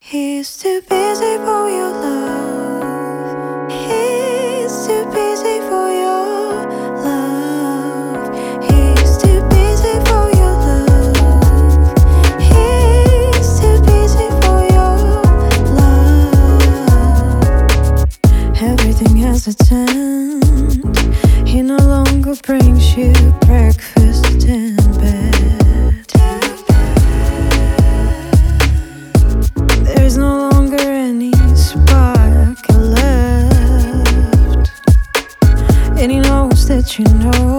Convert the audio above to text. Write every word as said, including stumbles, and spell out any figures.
He's too busy for your love. He's too busy for your love. He's too busy for your love. He's too busy for your love. Everything has a tent. He no longer brings you breakfast in bed. There's no longer any spark left, and he knows that you know